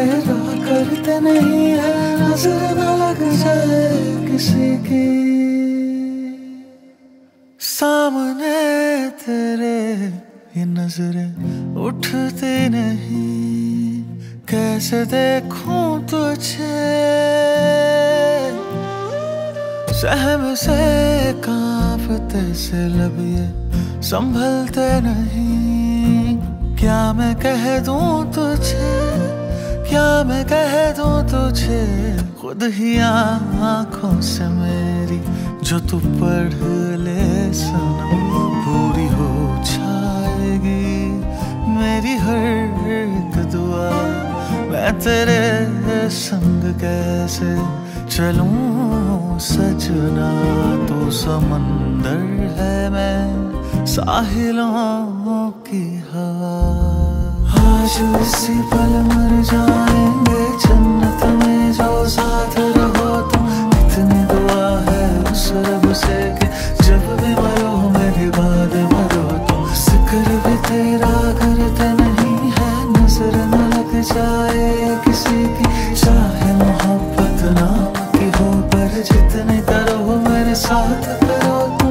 तेरा करते नहीं है, नजर न लग जाए किसी की। सामने तेरे ये नजरें उठती नहीं, कैसे देखूं तुझे। सहम से कांपते से लब ये संभलते नहीं, क्या मैं कह दूं तुझे, क्या मैं कह दूं तुझे। खुद ही आंखों से मेरी जो तू पढ़ ले सनम, पूरी हो जाएगी मेरी हर एक दुआ। मैं तेरे संग कैसे चलूं सजना, तो समंदर है मैं साहिलों की हवा। आज इसी पल मर जाएंगे जन्नत में जो साथ रहो तुम। इतनी दुआ है उस रब से कि जब भी मरो मेरे बाद मरो तुम। जिक्र भी तेरा करते नहीं है, नजर न लग जाए किसी की। चाहे मोहब्बत नाम की हो, पर जितने करो मेरे साथ करो तुम।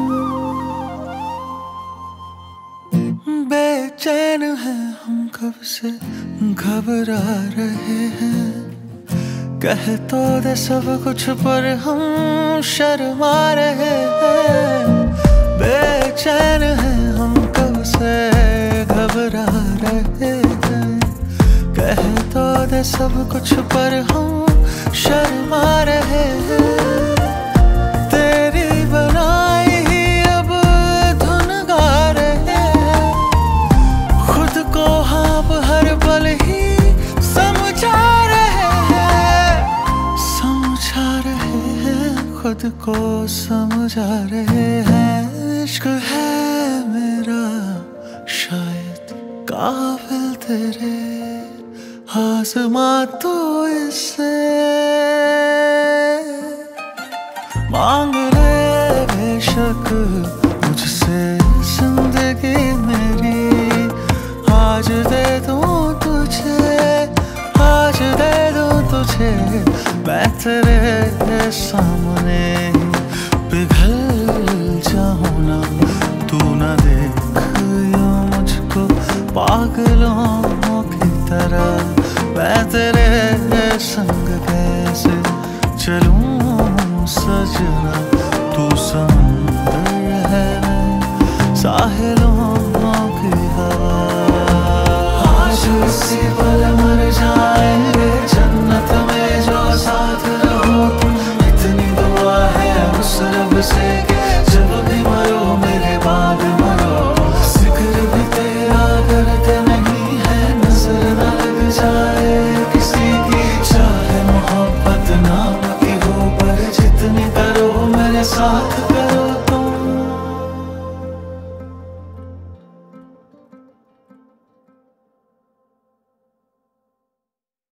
बेचैन है हम कब से घबरा रहे हैं, कह तो दे सब कुछ पर हम शर्मा रहे हैं। बेचैन है हम कब से घबरा रहे हैं, कह तो दे सब कुछ पर हम शर्मा रहे हैं। तेरी बनाई ही अब धुन गा रहे हैं, खुद को हम हर पल ही समझा रहे हैं, समझा रहे हैं, खुद को समझा रहे हैं। इश्क है मेरा शायद काबिल तेरे, आज़मा तो इससे मांग ले बेशक मुझसे जिंदगी मेरी। आज दे दूं तुझे, आज दे दूं तुझे, मैं तेरे सामने पिघल जाऊं ना। तू ना देख यूं मुझको पागलों की तरह, मैं तेरे संग कैसे चलूं सजना। तू समंदर है मैं साहिलों की हवा। आज इसी पल मर जाएंगे जन्नत में जो साथ रहो तुम। इतनी दुआ है उस रब से कि जब भी मरो मेरे बाद मरो। जिक्र भी तेरा करते नहीं है, नजर न लग जाए किसी की। चाहे मोहब्बत नाम की हो, पर जितनी करो मेरे साथ